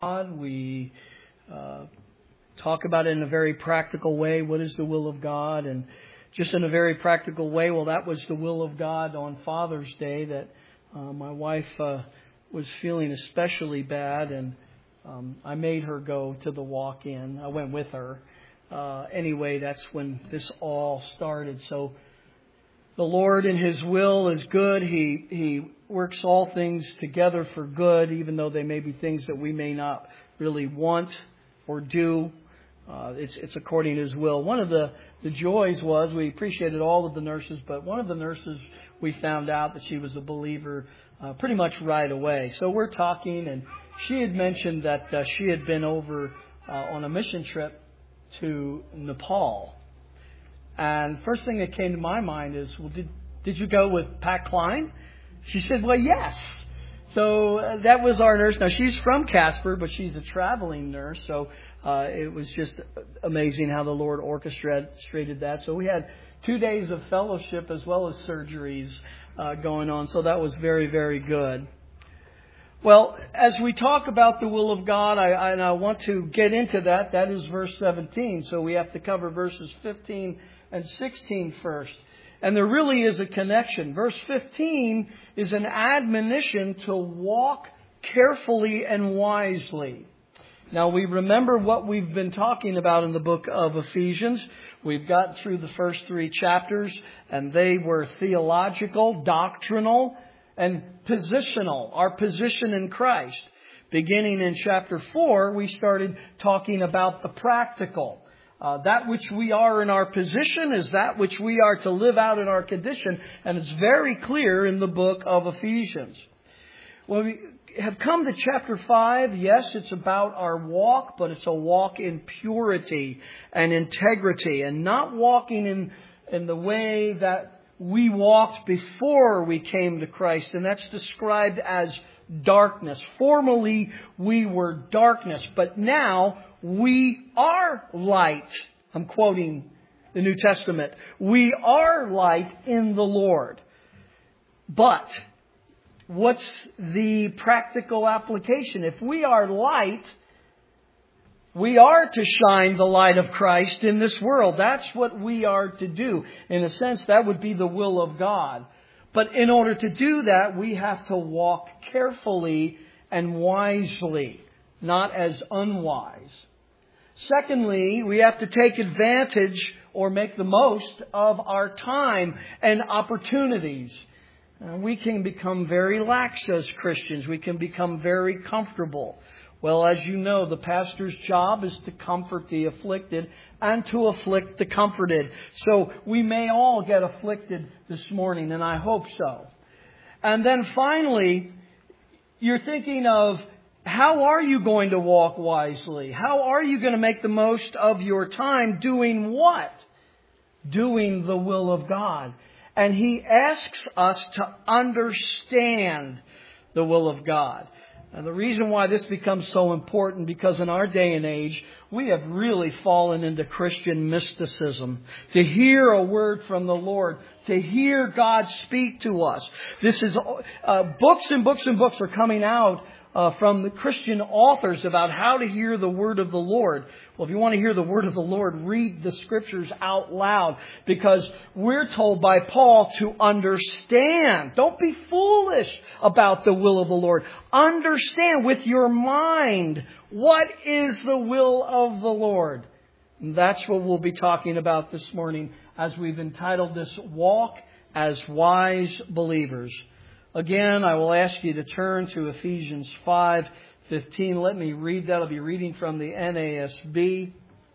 God. We talk about it in a very practical way. What is the will of God? And just in a very practical way, well, that was the will of God on Father's Day, that my wife was feeling especially bad, and I made her go to the walk-in. I went with her. Anyway, that's when this all started. So the Lord in His will is good. He works all things together for good, even though they may be things that we may not really want or do. It's according to His will. One of the joys was we appreciated all of the nurses, but one of the nurses, we found out that she was a believer pretty much right away. So we're talking, and she had mentioned that she had been over on a mission trip to Nepal. And first thing that came to my mind is, well, did you go with Pat Klein? She said, well, yes. So that was our nurse. Now, she's from Casper, but she's a traveling nurse. So it was just amazing how the Lord orchestrated that. So we had 2 days of fellowship as well as surgeries going on. So that was very, very good. Well, as we talk about the will of God, I want to get into that. That is verse 17. So we have to cover verses 15 and 16 first. And there really is a connection. Verse 15 is an admonition to walk carefully and wisely. Now, we remember what we've been talking about in the book of Ephesians. We've got through the first 3 chapters, and they were theological, doctrinal, and positional, our position in Christ. Beginning in chapter 4, we started talking about the practical. That which we are in our position is that which we are to live out in our condition. And it's very clear in the book of Ephesians. When we have come to chapter 5, yes, it's about our walk, but it's a walk in purity and integrity, and not walking in the way that we walked before we came to Christ. And that's described as darkness. Formerly, we were darkness, but now we are light. I'm quoting the New Testament. We are light in the Lord. But what's the practical application? If we are light, we are to shine the light of Christ in this world. That's what we are to do. In a sense, that would be the will of God. But in order to do that, we have to walk carefully and wisely, not as unwise. Secondly, we have to take advantage or make the most of our time and opportunities. We can become very lax as Christians. We can become very comfortable. Well, as you know, the pastor's job is to comfort the afflicted and to afflict the comforted. So we may all get afflicted this morning, and I hope so. And then finally, you're thinking of, how are you going to walk wisely? How are you going to make the most of your time doing what? Doing the will of God. And He asks us to understand the will of God. And the reason why this becomes so important, because in our day and age, we have really fallen into Christian mysticism. To hear a word from the Lord, to hear God speak to us. This is books and books and books are coming out from the Christian authors about how to hear the word of the Lord. Well, if you want to hear the word of the Lord, read the scriptures out loud, because we're told by Paul to understand. Don't be foolish about the will of the Lord. Understand with your mind what is the will of the Lord. And that's what we'll be talking about this morning as we've entitled this Walk as Wise Believers. Again, I will ask you to turn to Ephesians 5:15. Let me read that. I'll be reading from the NASB.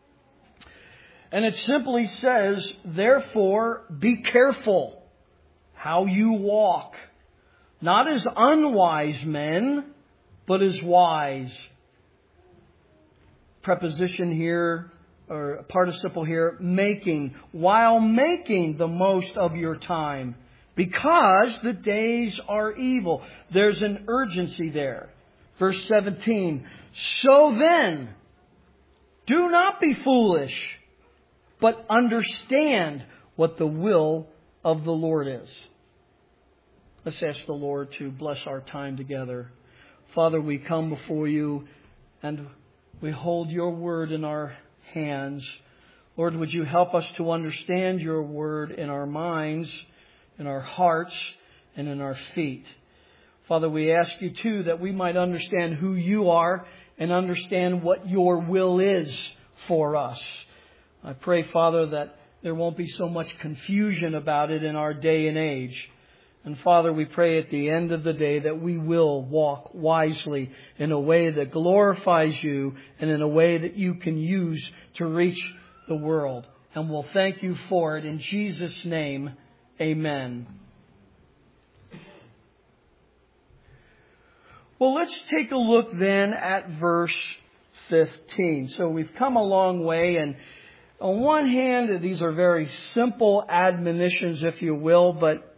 And it simply says, therefore, be careful how you walk, not as unwise men, but as wise. Preposition here, or participle here, making, while making the most of your time. Because the days are evil. There's an urgency there. Verse 17. So then, do not be foolish, but understand what the will of the Lord is. Let's ask the Lord to bless our time together. Father, we come before you and we hold your word in our hands. Lord, would you help us to understand your word in our minds, in our hearts, and in our feet. Father, we ask you too that we might understand who you are and understand what your will is for us. I pray, Father, that there won't be so much confusion about it in our day and age. And Father, we pray at the end of the day that we will walk wisely in a way that glorifies you and in a way that you can use to reach the world. And we'll thank you for it. In Jesus' name, amen. Well, let's take a look then at verse 15. So we've come a long way, and on one hand, these are very simple admonitions, if you will, but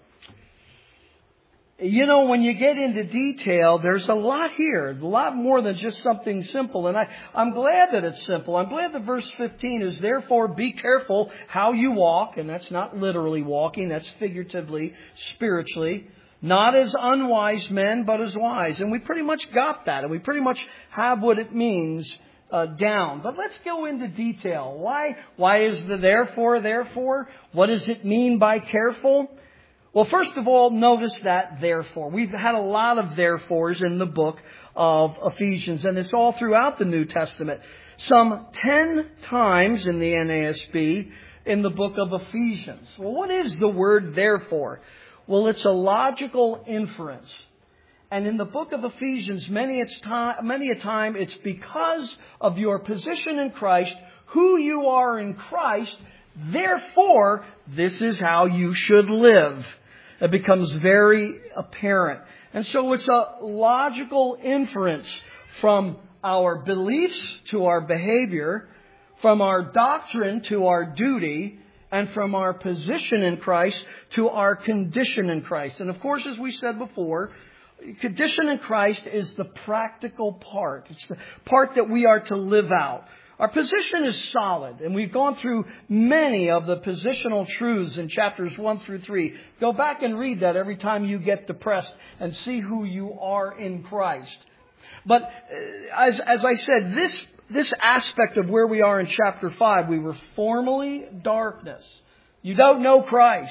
you know, when you get into detail, there's a lot here, a lot more than just something simple. And I'm glad that it's simple. I'm glad that verse 15 is, therefore, be careful how you walk. And that's not literally walking, that's figuratively, spiritually. Not as unwise men, but as wise. And we pretty much got that. And we pretty much have what it means down. But let's go into detail. Why is the therefore? What does it mean by careful? Well, first of all, notice that therefore. We've had a lot of therefores in the book of Ephesians, and it's all throughout the New Testament. Some 10 times in the NASB in the book of Ephesians. Well, what is the word therefore? Well, it's a logical inference. And in the book of Ephesians, many a time, it's because of your position in Christ, who you are in Christ. Therefore, this is how you should live. It becomes very apparent. And so it's a logical inference from our beliefs to our behavior, from our doctrine to our duty, and from our position in Christ to our condition in Christ. And of course, as we said before, condition in Christ is the practical part. It's the part that we are to live out. Our position is solid, and we've gone through many of the positional truths in chapters 1 through 3. Go back and read that every time you get depressed and see who you are in Christ. But as I said, this aspect of where we are in chapter 5, we were formerly darkness. You don't know Christ.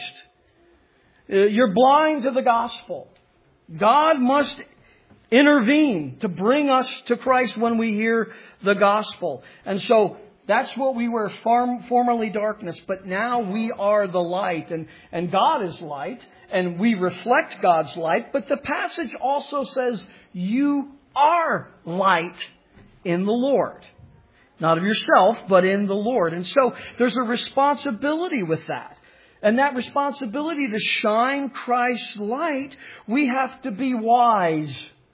You're blind to the gospel. God must intervene to bring us to Christ when we hear the gospel. And so that's what we were, formerly darkness. But now we are the light. And God is light. And we reflect God's light. But the passage also says you are light in the Lord. Not of yourself, but in the Lord. And so there's a responsibility with that. And that responsibility to shine Christ's light, we have to be wise.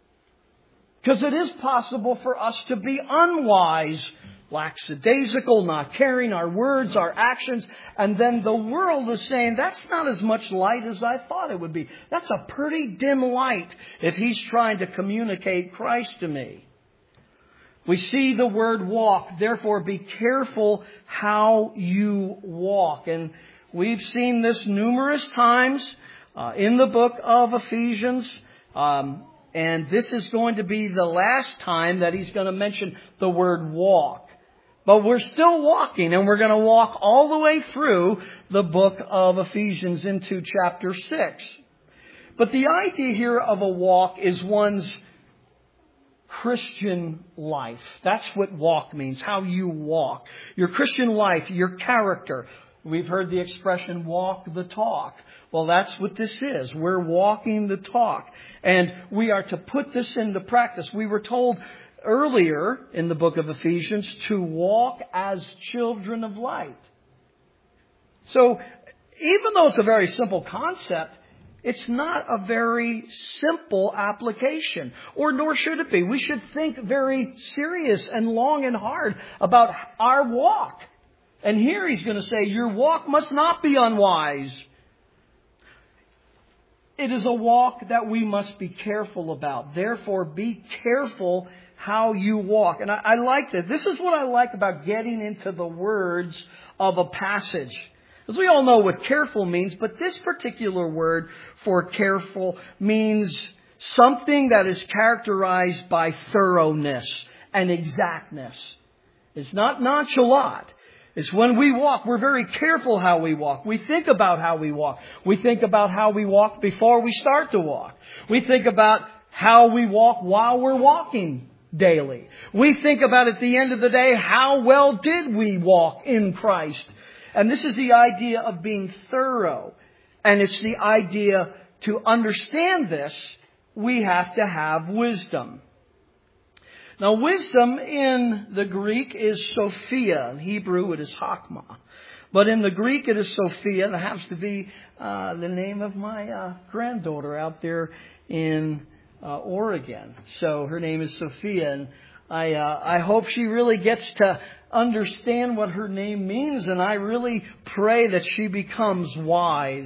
Because it is possible for us to be unwise, lackadaisical, not caring, our words, our actions. And then the world is saying, that's not as much light as I thought it would be. That's a pretty dim light if he's trying to communicate Christ to me. We see the word walk. Therefore, be careful how you walk. And we've seen this numerous times in the book of Ephesians. And this is going to be the last time that he's going to mention the word walk. But we're still walking, and we're going to walk all the way through the book of Ephesians into chapter 6. But the idea here of a walk is one's Christian life. That's what walk means, how you walk. Your Christian life, your character. We've heard the expression walk the talk. Well, that's what this is. We're walking the talk. And we are to put this into practice. We were told earlier in the book of Ephesians to walk as children of light. So even though it's a very simple concept, it's not a very simple application, or nor should it be. We should think very serious and long and hard about our walk. And here he's going to say, your walk must not be unwise. It is a walk that we must be careful about. Therefore, be careful how you walk. And I like that. This is what I like about getting into the words of a passage. Because we all know what careful means, but this particular word for careful means something that is characterized by thoroughness and exactness. It's not nonchalant. It's when we walk, we're very careful how we walk. We think about how we walk. We think about how we walk before we start to walk. We think about how we walk while we're walking daily. We think about at the end of the day, how well did we walk in Christ? And this is the idea of being thorough. And it's the idea to understand this, we have to have wisdom. Now, wisdom in the Greek is Sophia. In Hebrew, it is Chokmah. But in the Greek, it is Sophia. That happens to be the name of my granddaughter out there in Oregon. So her name is Sophia. And I hope she really gets to understand what her name means. And I really pray that she becomes wise.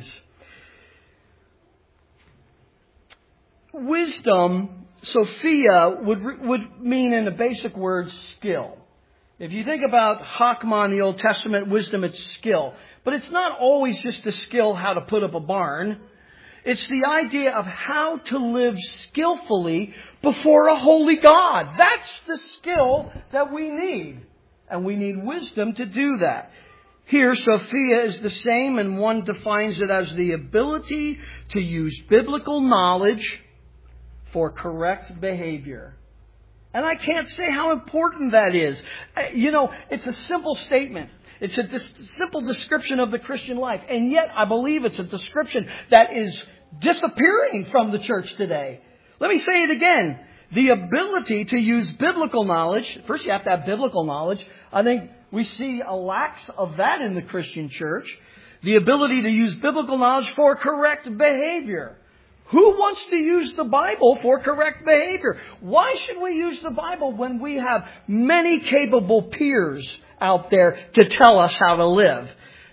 Wisdom, Sophia, would mean in the basic word skill. If you think about Chokmah in the Old Testament, wisdom, it's skill. But it's not always just the skill how to put up a barn. It's the idea of how to live skillfully before a holy God. That's the skill that we need. And we need wisdom to do that. Here, Sophia is the same, and one defines it as the ability to use biblical knowledge for correct behavior. And I can't say how important that is. It's a simple statement. It's a simple description of the Christian life. And yet, I believe it's a description that is disappearing from the church today. Let me say it again. The ability to use biblical knowledge. First, you have to have biblical knowledge. I think we see a lack of that in the Christian church. The ability to use biblical knowledge for correct behavior. Who wants to use the Bible for correct behavior? Why should we use the Bible when we have many capable peers out there to tell us how to live?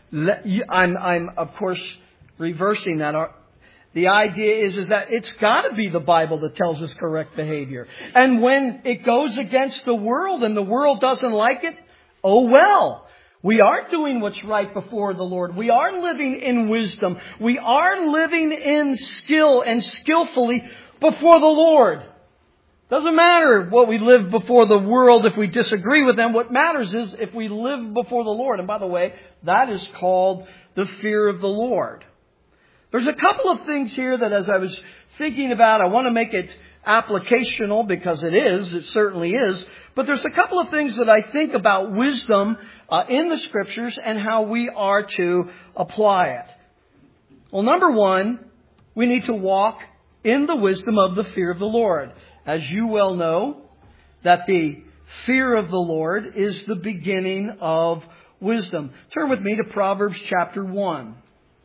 I'm of course, reversing that. The idea is that it's got to be the Bible that tells us correct behavior. And when it goes against the world and the world doesn't like it, oh well. We are doing what's right before the Lord. We are living in wisdom. We are living in skill and skillfully before the Lord. Doesn't matter what we live before the world if we disagree with them. What matters is if we live before the Lord. And by the way, that is called the fear of the Lord. There's a couple of things here that as I was thinking about, I want to make it applicational because it certainly is. But there's a couple of things that I think about wisdom in the Scriptures and how we are to apply it. Well, number one, we need to walk in the wisdom of the fear of the Lord. As you well know, that the fear of the Lord is the beginning of wisdom. Turn with me to Proverbs chapter 1.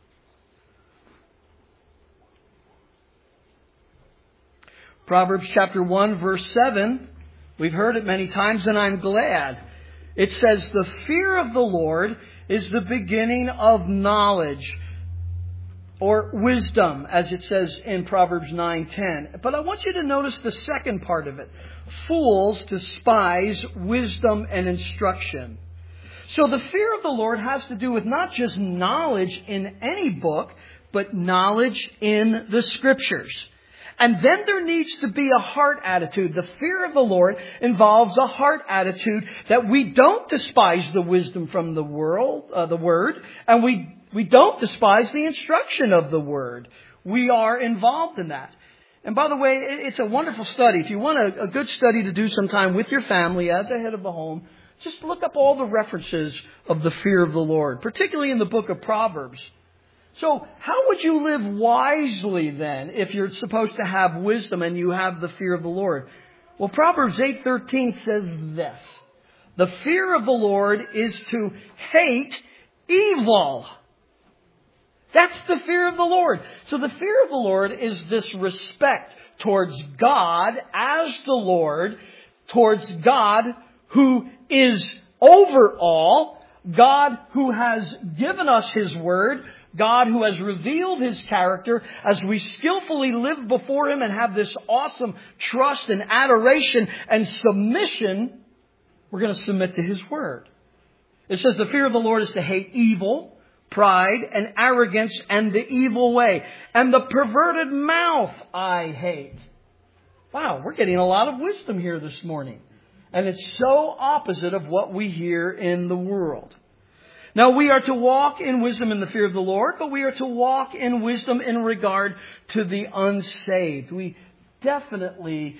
Proverbs chapter 1, verse 7. We've heard it many times, and I'm glad. It says, the fear of the Lord is the beginning of knowledge, or wisdom, as it says in Proverbs 9:10. But I want you to notice the second part of it. Fools despise wisdom and instruction. So the fear of the Lord has to do with not just knowledge in any book, but knowledge in the Scriptures. And then there needs to be a heart attitude. The fear of the Lord involves a heart attitude that we don't despise the wisdom from the Word, and we don't despise the instruction of the Word. We are involved in that. And by the way, it's a wonderful study. If you want a good study to do sometime with your family as a head of a home, just look up all the references of the fear of the Lord, particularly in the book of Proverbs. So how would you live wisely then if you're supposed to have wisdom and you have the fear of the Lord? Well, Proverbs 8:13 says this. The fear of the Lord is to hate evil. That's the fear of the Lord. So the fear of the Lord is this respect towards God as the Lord, towards God who is over all, God who has given us His Word, God who has revealed His character. As we skillfully live before Him and have this awesome trust and adoration and submission, we're going to submit to His Word. It says the fear of the Lord is to hate evil, pride and arrogance and the evil way. And the perverted mouth I hate. Wow, we're getting a lot of wisdom here this morning. And it's so opposite of what we hear in the world. Now, we are to walk in wisdom in the fear of the Lord, but we are to walk in wisdom in regard to the unsaved. We definitely,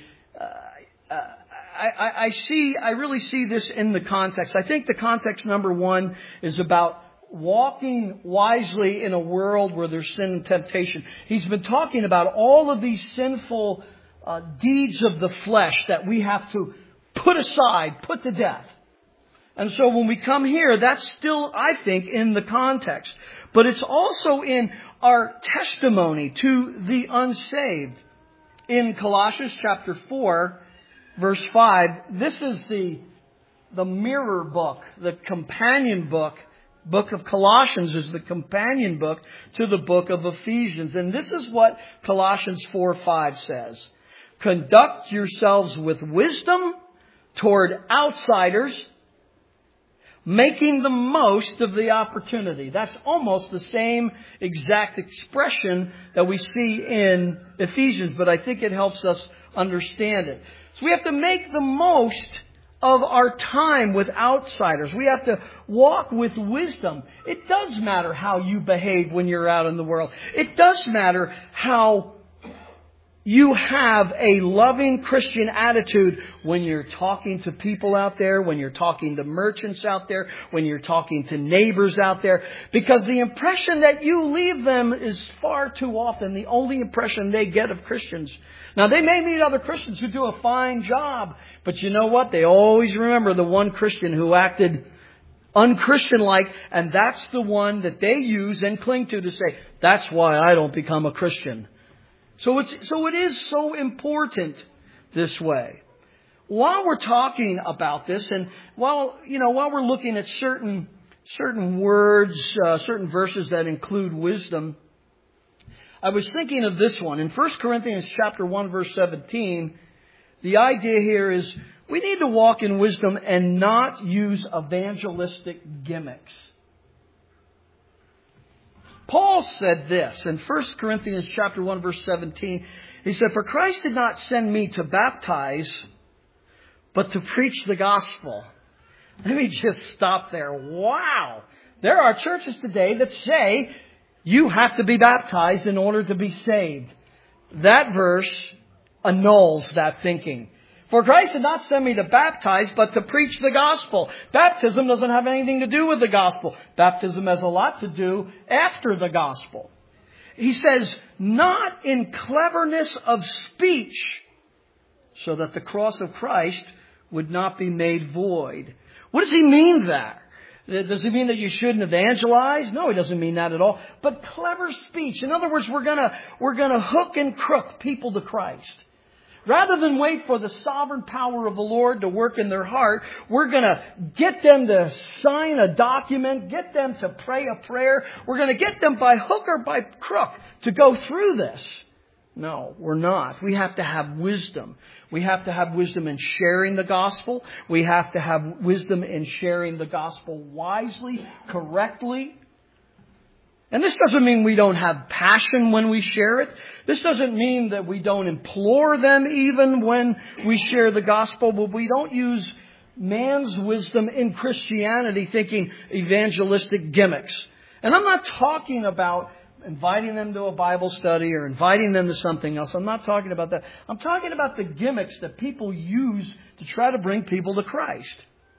I really see this in the context. I think the context number one is about walking wisely in a world where there's sin and temptation. He's been talking about all of these sinful deeds of the flesh that we have to put aside, put to death. And so when we come here, that's still, I think, in the context. But it's also in our testimony to the unsaved. In Colossians chapter 4, verse 5, this is the mirror book, the companion book. Book of Colossians is the companion book to the book of Ephesians. And this is what Colossians 4:5 says. Conduct yourselves with wisdom toward outsiders, making the most of the opportunity. That's almost the same exact expression that we see in Ephesians, but I think it helps us understand it. So we have to make the most of our time with outsiders. We have to walk with wisdom. It does matter how you behave when you're out in the world. It does matter how you have a loving Christian attitude when you're talking to people out there, when you're talking to merchants out there, when you're talking to neighbors out there. Because the impression that you leave them is far too often the only impression they get of Christians. Now, they may meet other Christians who do a fine job, but you know what? They always remember the one Christian who acted unchristian-like, and that's the one that they use and cling to say, that's why I don't become a Christian. So it is so important this way. While we're talking about this, and while we're looking at certain words, certain verses that include wisdom, I was thinking of this one. In 1 Corinthians chapter 1, verse 17, the idea here is we need to walk in wisdom and not use evangelistic gimmicks. Paul said this in 1 Corinthians chapter 1, verse 17. He said, "For Christ did not send me to baptize, but to preach the gospel." Let me just stop there. Wow! There are churches today that say you have to be baptized in order to be saved. That verse annuls that thinking. For Christ did not send me to baptize, but to preach the gospel. Baptism doesn't have anything to do with the gospel. Baptism has a lot to do after the gospel. He says, not in cleverness of speech, so that the cross of Christ would not be made void. What does he mean there? Does he mean that you shouldn't evangelize? No, he doesn't mean that at all. But clever speech. In other words, we're gonna hook and crook people to Christ. Rather than wait for the sovereign power of the Lord to work in their heart, we're going to get them to sign a document, get them to pray a prayer. We're going to get them by hook or by crook to go through this. No, we're not. We have to have wisdom. We have to have wisdom in sharing the gospel. We have to have wisdom in sharing the gospel wisely, correctly. And this doesn't mean we don't have passion when we share it. This doesn't mean that we don't implore them even when we share the gospel. But we don't use man's wisdom in Christianity thinking evangelistic gimmicks. And I'm not talking about inviting them to a Bible study or inviting them to something else. I'm not talking about that. I'm talking about the gimmicks that people use to try to bring people to Christ.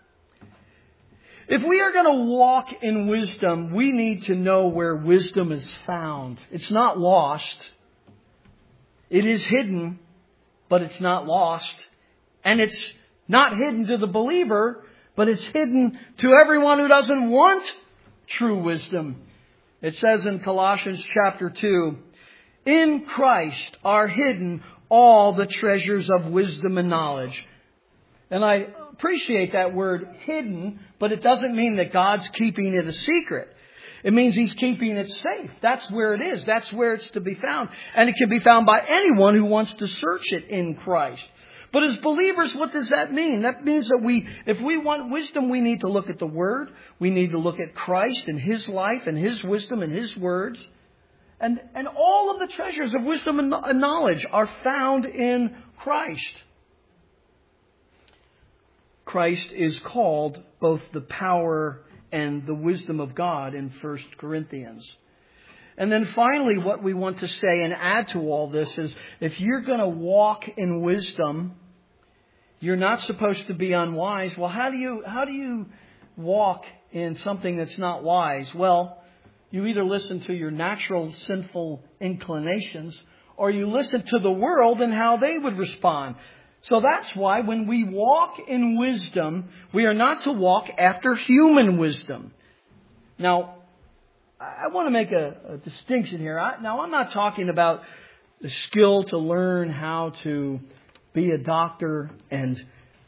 If we are going to walk in wisdom, we need to know where wisdom is found. It's not lost. It is hidden, but it's not lost. And it's not hidden to the believer, but it's hidden to everyone who doesn't want true wisdom. It says in Colossians chapter 2, "In Christ are hidden all the treasures of wisdom and knowledge." And I appreciate that word hidden, but it doesn't mean that God's keeping it a secret. It means He's keeping it safe. That's where it is. That's where it's to be found. And it can be found by anyone who wants to search it in Christ. But as believers, what does that mean? That means that if we want wisdom, we need to look at the Word. We need to look at Christ and His life and His wisdom and His words. And all of the treasures of wisdom and knowledge are found in Christ. Christ is called both the power and the wisdom of God in 1 Corinthians. And then finally, what we want to say and add to all this is, if you're going to walk in wisdom, you're not supposed to be unwise. Well, how do you walk in something that's not wise? Well, you either listen to your natural sinful inclinations, or you listen to the world and how they would respond. So that's why when we walk in wisdom, we are not to walk after human wisdom. Now, I want to make a distinction here. I'm not talking about the skill to learn how to be a doctor and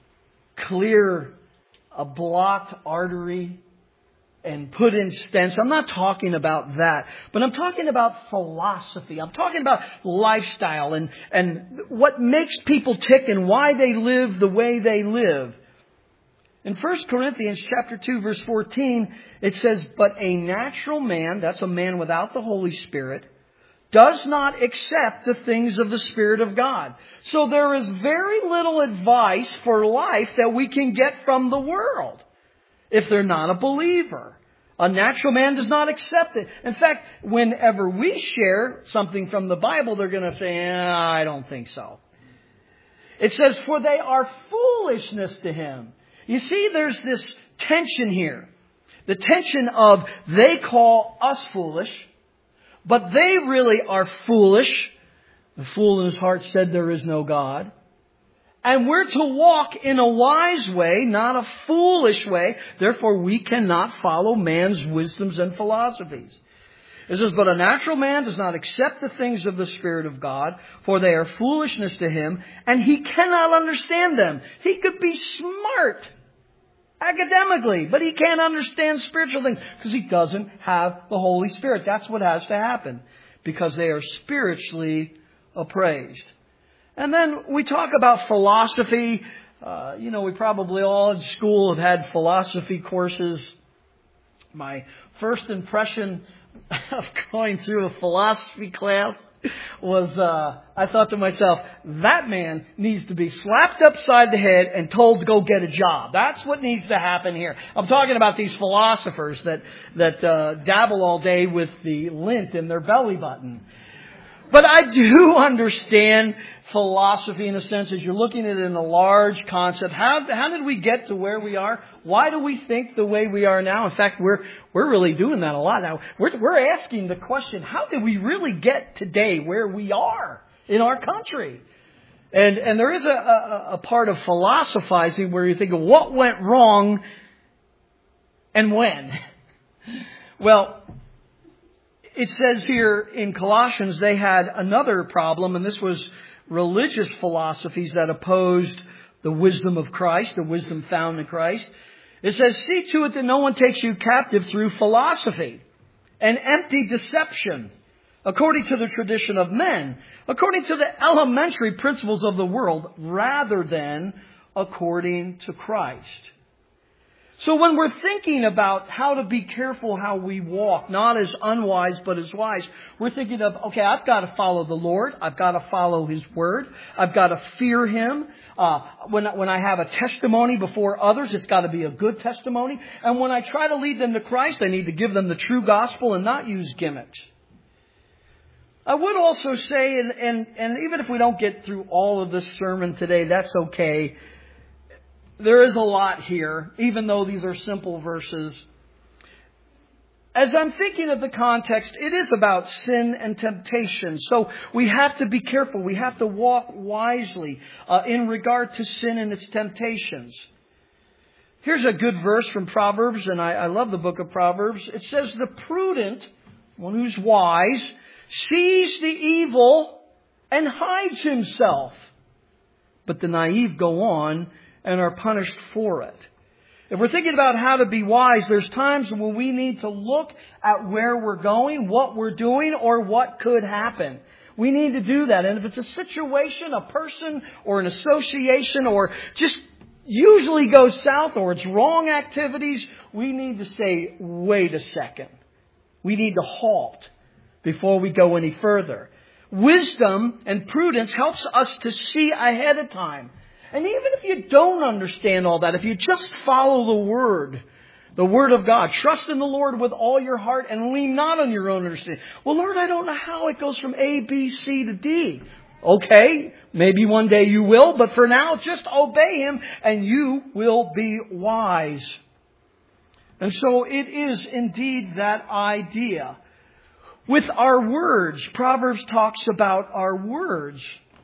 clear a blocked artery and put in stents. I'm not talking about that. But I'm talking about philosophy. I'm talking about lifestyle and what makes people tick and why they live the way they live. In 1 Corinthians chapter 2, verse 14, it says, "But a natural man," that's a man without the Holy Spirit, "does not accept the things of the Spirit of God." So there is very little advice for life that we can get from the world if they're not a believer. A natural man does not accept it. In fact, whenever we share something from the Bible, they're going to say, I don't think so. It says, "For they are foolishness to him." You see, there's this tension here. The tension of they call us foolish, but they really are foolish. The fool in his heart said there is no God. And we're to walk in a wise way, not a foolish way. Therefore, we cannot follow man's wisdoms and philosophies. It says, "But a natural man does not accept the things of the Spirit of God, for they are foolishness to him, and he cannot understand them." He could be smart academically, but he can't understand spiritual things because he doesn't have the Holy Spirit. That's what has to happen, because they are spiritually appraised. And then we talk about philosophy. We probably all in school have had philosophy courses. My first impression of going through a philosophy class was, I thought to myself, that man needs to be slapped upside the head and told to go get a job. That's what needs to happen here. I'm talking about these philosophers that dabble all day with the lint in their belly button. But I do understand philosophy in a sense as you're looking at it in a large concept. How did we get to where we are? Why do we think the way we are now? In fact, we're really doing that a lot now. We're asking the question, how did we really get today where we are in our country? And there is a part of philosophizing where you think of what went wrong and when. Well, it says here in Colossians they had another problem, and this was religious philosophies that opposed the wisdom of Christ, the wisdom found in Christ. It says, "See to it that no one takes you captive through philosophy and empty deception, according to the tradition of men, according to the elementary principles of the world, rather than according to Christ." So when we're thinking about how to be careful how we walk, not as unwise but as wise, we're thinking of, okay, I've got to follow the Lord. I've got to follow His Word. I've got to fear Him. When I have a testimony before others, it's got to be a good testimony. And when I try to lead them to Christ, I need to give them the true gospel and not use gimmicks. I would also say, and even if we don't get through all of this sermon today, that's okay. There is a lot here, even though these are simple verses. As I'm thinking of the context, it is about sin and temptation. So we have to be careful. We have to walk wisely in regard to sin and its temptations. Here's a good verse from Proverbs, and I love the book of Proverbs. It says, "The prudent, one who's wise, sees the evil and hides himself, but the naive go on and are punished for it." If we're thinking about how to be wise, there's times when we need to look at where we're going, what we're doing, or what could happen. We need to do that. And if it's a situation, a person, or an association, or just usually goes south, or it's wrong activities, we need to say, wait a second. We need to halt before we go any further. Wisdom and prudence helps us to see ahead of time. And even if you don't understand all that, if you just follow the Word of God, trust in the Lord with all your heart and lean not on your own understanding. Well, Lord, I don't know how it goes from A, B, C to D. Okay, maybe one day you will, but for now, just obey Him and you will be wise. And so it is indeed that idea. With our words, Proverbs talks about our words.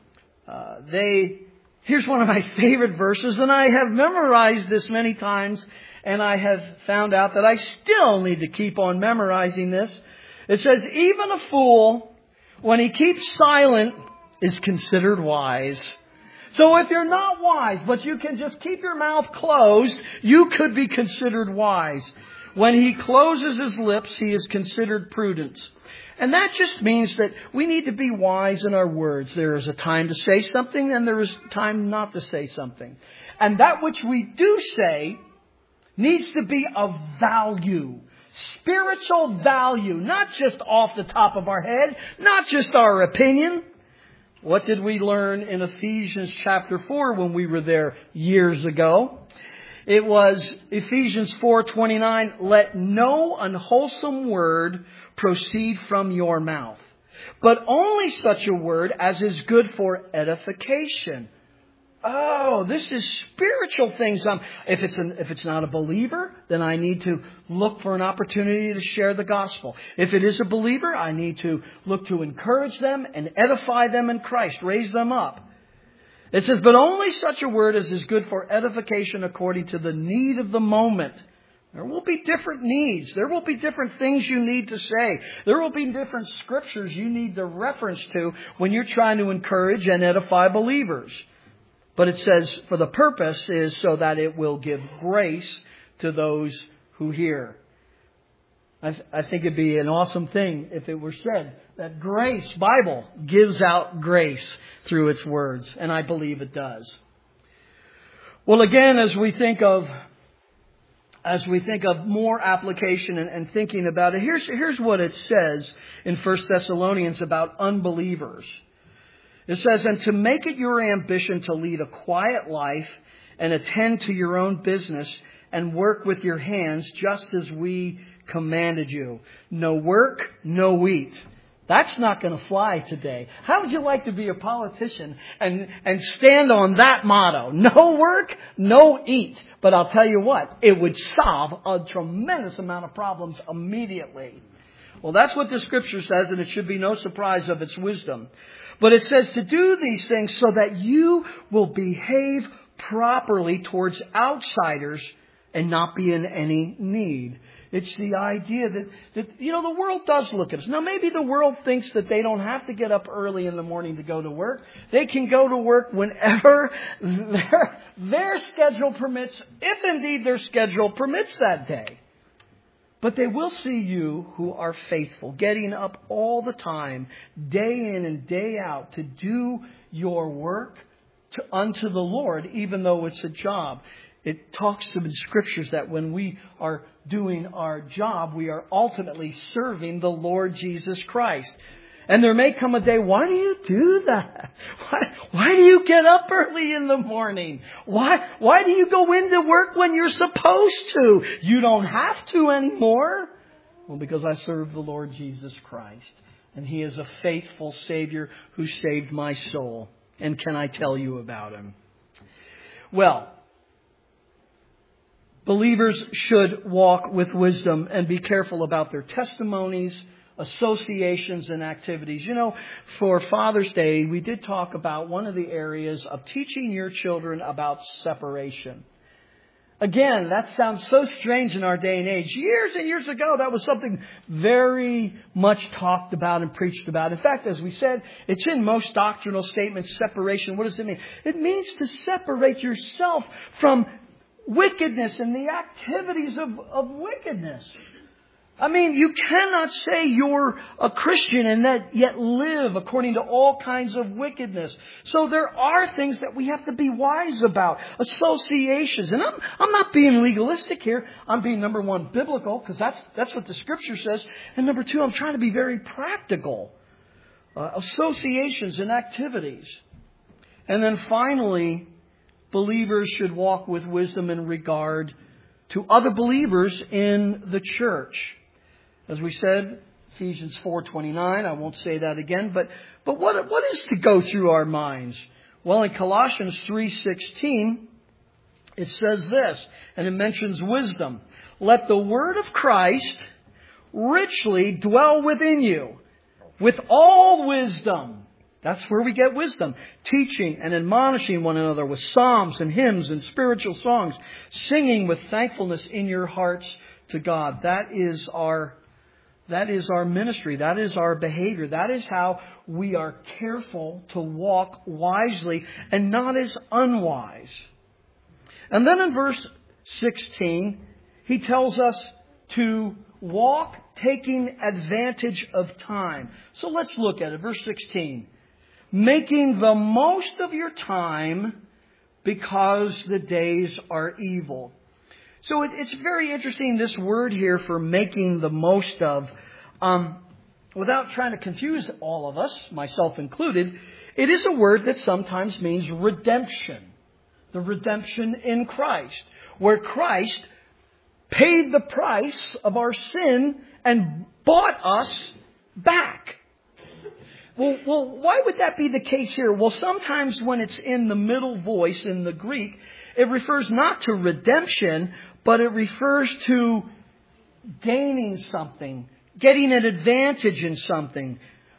Here's one of my favorite verses, and I have memorized this many times, and I have found out that I still need to keep on memorizing this. It says, even a fool, when he keeps silent, is considered wise. So if you're not wise, but you can just keep your mouth closed, you could be considered wise. When he closes his lips, he is considered prudent. And that just means that we need to be wise in our words. There is a time to say something and there is time not to say something. And that which we do say needs to be of value. Spiritual value. Not just off the top of our head. Not just our opinion. What did we learn in Ephesians chapter 4 when we were there years ago? It was Ephesians 4:29. Let no unwholesome word proceed from your mouth, but only such a word as is good for edification. Oh, this is spiritual things. If it's not a believer, then I need to look for an opportunity to share the gospel. If it is a believer, I need to look to encourage them and edify them in Christ, raise them up. It says, but only such a word as is good for edification according to the need of the moment. There will be different needs. There will be different things you need to say. There will be different scriptures you need to reference to when you're trying to encourage and edify believers. But it says, for the purpose is so that it will give grace to those who hear. I think it'd be an awesome thing if it were said that grace, Bible, gives out grace through its words. And I believe it does. Well, again, as we think of more application and thinking about it, here's what it says in 1 Thessalonians about unbelievers. It says, and to make it your ambition to lead a quiet life and attend to your own business and work with your hands just as we commanded you. No work, no eat. That's not going to fly today. How would you like to be a politician and stand on that motto? No work, no eat. But I'll tell you what, it would solve a tremendous amount of problems immediately. Well, that's what the Scripture says, and it should be no surprise of its wisdom. But it says to do these things so that you will behave properly towards outsiders and not be in any need. It's the idea that the world does look at us. Now, maybe the world thinks that they don't have to get up early in the morning to go to work. They can go to work whenever their schedule permits, if indeed their schedule permits that day. But they will see you who are faithful, getting up all the time, day in and day out, to do your work unto the Lord, even though it's a job. It talks in the Scriptures that when we are doing our job, we are ultimately serving the Lord Jesus Christ. And there may come a day, why do you do that? Why do you get up early in the morning? Why do you go into work when you're supposed to? You don't have to anymore. Well, because I serve the Lord Jesus Christ. And He is a faithful Savior who saved my soul. And can I tell you about Him? Well, believers should walk with wisdom and be careful about their testimonies, associations, and activities. For Father's Day, we did talk about one of the areas of teaching your children about separation. Again, that sounds so strange in our day and age. Years and years ago, that was something very much talked about and preached about. In fact, as we said, it's in most doctrinal statements, separation. What does it mean? It means to separate yourself from wickedness and the activities of wickedness. I mean, you cannot say you're a Christian and that yet live according to all kinds of wickedness. So there are things that we have to be wise about. Associations. And I'm not being legalistic here. I'm being, number one, biblical, because that's what the Scripture says. And number two, I'm trying to be very practical. Associations and activities. And then finally, believers should walk with wisdom in regard to other believers in the church. As we said, Ephesians 4:29, I won't say that again, but what is to go through our minds? Well, in Colossians 3:16, it says this, and it mentions wisdom. Let the word of Christ richly dwell within you with all wisdom. That's where we get wisdom. Teaching and admonishing one another with psalms and hymns and spiritual songs, singing with thankfulness in your hearts to God. That is our ministry. That is our behavior. That is how we are careful to walk wisely and not as unwise. And then in verse 16, he tells us to walk taking advantage of time. So let's look at it. Verse 16. Making the most of your time because the days are evil. So it's very interesting, this word here for making the most of. Without trying to confuse all of us, myself included, it is a word that sometimes means redemption. The redemption in Christ, where Christ paid the price of our sin and bought us back. Well, why would that be the case here? Well, sometimes when it's in the middle voice in the Greek, it refers not to redemption, but it refers to gaining something, getting an advantage in something.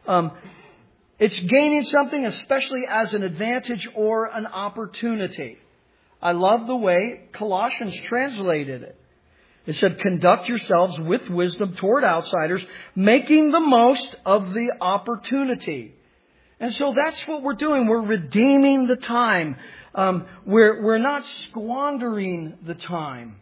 It's gaining something, especially as an advantage or an opportunity. I love the way Colossians translated it. It said, conduct yourselves with wisdom toward outsiders, making the most of the opportunity. And so that's what we're doing. We're redeeming the time. We're not squandering the time.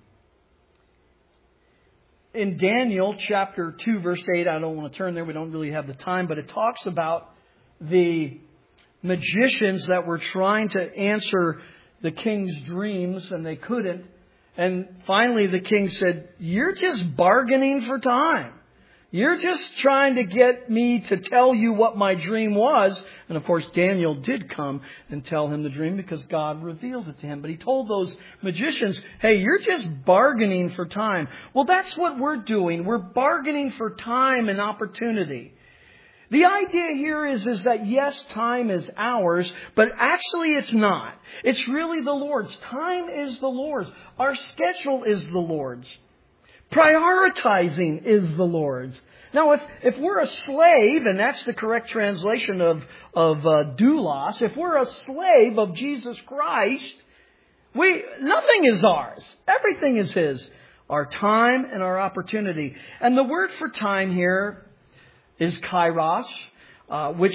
In Daniel chapter 2, verse 8, I don't want to turn there. We don't really have the time. But it talks about the magicians that were trying to answer the king's dreams and they couldn't. And finally the king said, you're just bargaining for time. You're just trying to get me to tell you what my dream was. And of course, Daniel did come and tell him the dream because God revealed it to him. But he told those magicians, hey, you're just bargaining for time. Well, that's what we're doing. We're bargaining for time and opportunity. The idea here is that yes, time is ours, but actually it's not. It's really the Lord's. Time is the Lord's. Our schedule is the Lord's. Prioritizing is the Lord's. Now, if we're a slave, and that's the correct translation of doulos, if we're a slave of Jesus Christ, nothing is ours. Everything is His. Our time and our opportunity. And the word for time here is kairos, which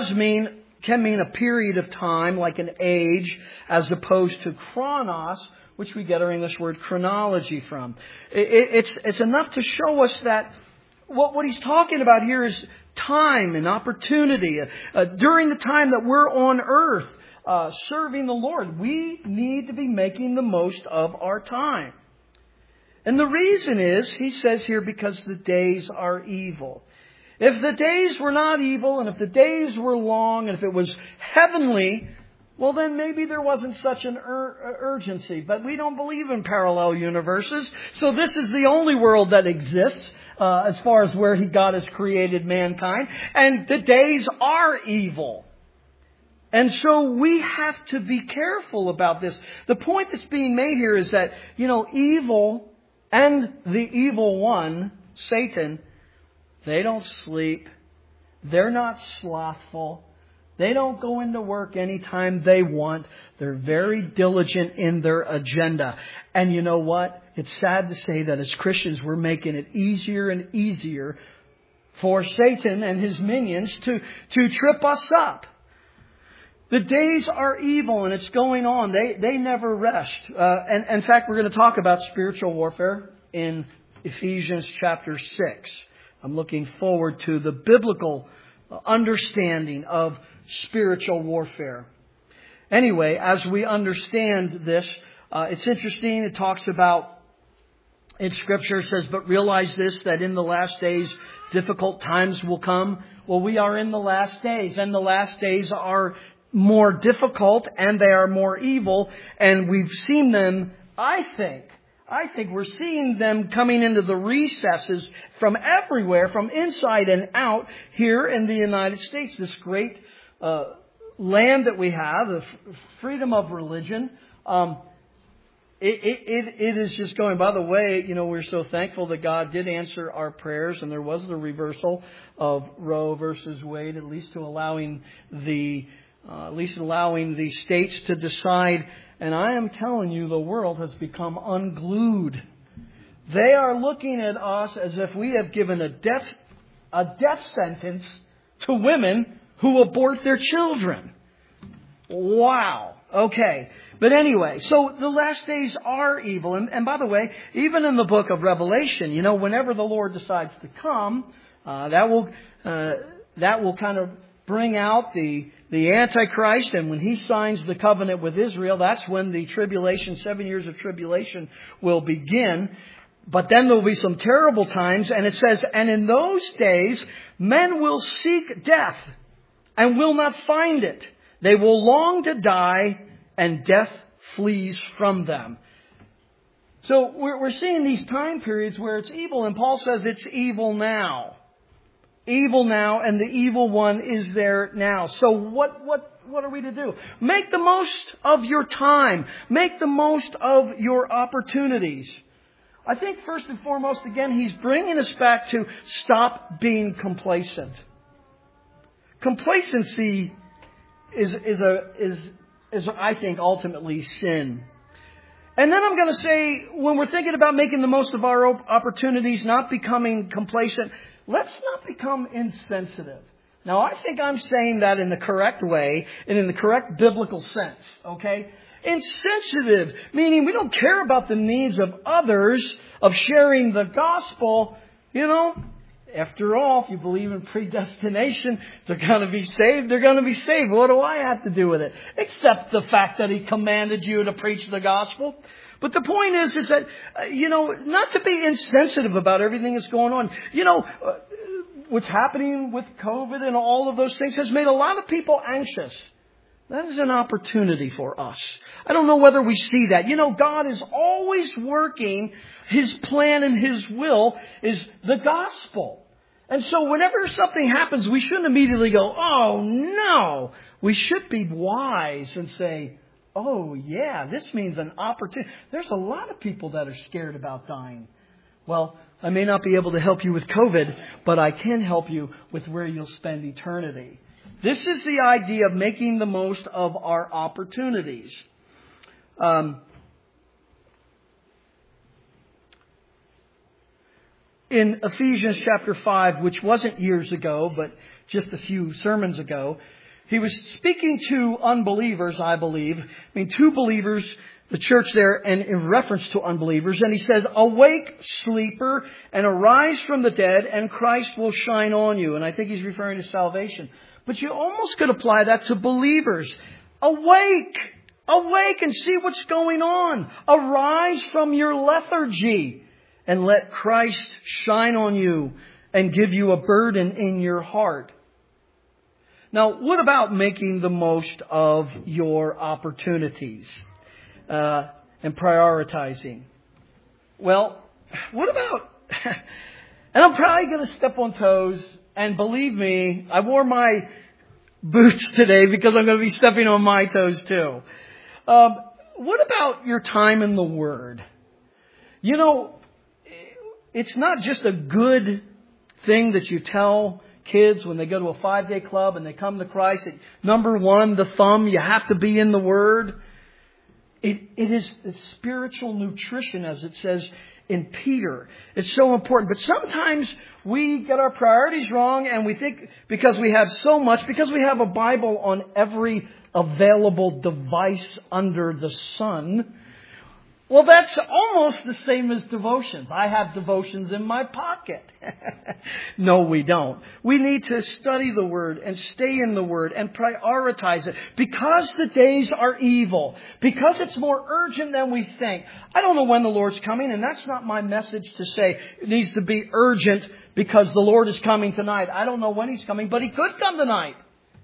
can mean a period of time, like an age, as opposed to chronos, which we get our English word chronology from. It's enough to show us that what he's talking about here is time and opportunity. During the time that we're on earth serving the Lord, we need to be making the most of our time. And the reason is, he says here, because the days are evil. If the days were not evil, and if the days were long, and if it was heavenly, well, then maybe there wasn't such an urgency. But we don't believe in parallel universes. So this is the only world that exists as far as where God has created mankind. And the days are evil. And so we have to be careful about this. The point that's being made here is that, evil and the evil one, Satan, they don't sleep. They're not slothful. They don't go into work anytime they want. They're very diligent in their agenda. And you know what? It's sad to say that as Christians, we're making it easier and easier for Satan and his minions to trip us up. The days are evil and it's going on. They never rest. And in fact, we're going to talk about spiritual warfare in Ephesians chapter 6. I'm looking forward to the biblical understanding of spiritual warfare. Anyway, as we understand this, it's interesting. It talks about, in Scripture, it says, but realize this, that in the last days, difficult times will come. Well, we are in the last days, and the last days are more difficult and they are more evil. And we've seen them, I think we're seeing them coming into the recesses from everywhere, from inside and out here in the United States. This great land that we have, the freedom of religion. It is just going. By the way, we're so thankful that God did answer our prayers, and there was the reversal of Roe versus Wade, at least allowing the states to decide. And I am telling you, the world has become unglued. They are looking at us as if we have given a death sentence to women who abort their children. Wow. Okay. But anyway, so the last days are evil. And by the way, even in the book of Revelation, whenever the Lord decides to come, that will kind of bring out the Antichrist. And when he signs the covenant with Israel, that's when the tribulation, 7 years of tribulation, will begin. But then there will be some terrible times. And it says, and in those days, men will seek death and will not find it. They will long to die, and death flees from them. So we're seeing these time periods where it's evil, and Paul says it's evil now. Evil now, and the evil one is there now. So what are we to do? Make the most of your time. Make the most of your opportunities. I think first and foremost, again, he's bringing us back to stop being complacent. Complacency is I think ultimately sin. And then I'm going to say, when we're thinking about making the most of our opportunities, not becoming complacent, let's not become insensitive. Now, I think I'm saying that in the correct way and in the correct biblical sense, okay? Insensitive, meaning we don't care about the needs of others, of sharing the gospel. After all, if you believe in predestination, they're going to be saved. They're going to be saved. What do I have to do with it? Except the fact that He commanded you to preach the gospel. But the point is that, not to be insensitive about everything that's going on. What's happening with COVID and all of those things has made a lot of people anxious. That is an opportunity for us. I don't know whether we see that. God is always working. His plan and His will is the gospel. And so whenever something happens, we shouldn't immediately go, oh no. We should be wise and say, oh yeah, this means an opportunity. There's a lot of people that are scared about dying. Well, I may not be able to help you with COVID, but I can help you with where you'll spend eternity. This is the idea of making the most of our opportunities. In Ephesians chapter 5, which wasn't years ago, but just a few sermons ago, he was speaking to unbelievers, I believe. Two believers, the church there, and in reference to unbelievers. And he says, awake, sleeper, and arise from the dead, and Christ will shine on you. And I think he's referring to salvation. But you almost could apply that to believers. Awake! Awake and see what's going on. Arise from your lethargy and let Christ shine on you and give you a burden in your heart. Now, what about making the most of your opportunities and prioritizing? Well, what about... And I'm probably going to step on toes. And believe me, I wore my boots today because I'm going to be stepping on my toes too. What about your time in the Word? It's not just a good thing that you tell kids when they go to a 5-day club and they come to Christ. Number one, the thumb, you have to be in the Word. It is spiritual nutrition, as it says in Peter. It's so important. But sometimes we get our priorities wrong, and we think because we have so much, because we have a Bible on every available device under the sun, well, that's almost the same as devotions. I have devotions in my pocket. No, we don't. We need to study the Word and stay in the Word and prioritize it because the days are evil, because it's more urgent than we think. I don't know when the Lord's coming, and that's not my message to say it needs to be urgent because the Lord is coming tonight. I don't know when He's coming, but He could come tonight.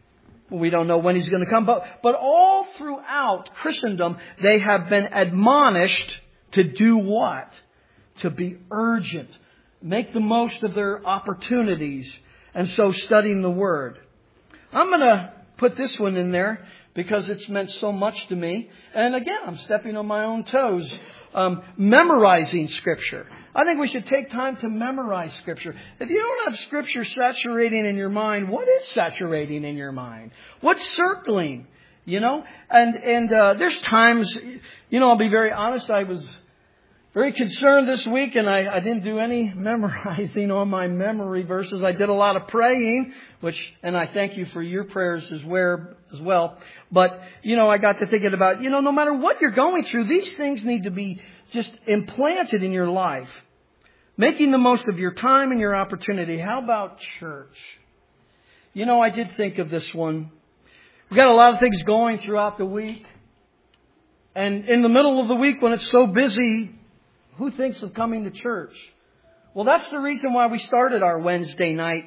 We don't know when He's going to come. But all throughout Christendom, they have been admonished to do what? To be urgent. Make the most of their opportunities. And so studying the Word. I'm going to put this one in there because it's meant so much to me. And again, I'm stepping on my own toes. Memorizing Scripture. I think we should take time to memorize Scripture. If you don't have Scripture saturating in your mind, what is saturating in your mind? What's circling? You know? And there's times, I'll be very honest, I was very concerned this week and I didn't do any memorizing on my memory verses. I did a lot of praying, and I thank you for your prayers as well. But, I got to thinking about, no matter what you're going through, these things need to be just implanted in your life. Making the most of your time and your opportunity. How about church? I did think of this one. We've got a lot of things going throughout the week. And in the middle of the week when it's so busy, who thinks of coming to church? Well, that's the reason why we started our Wednesday night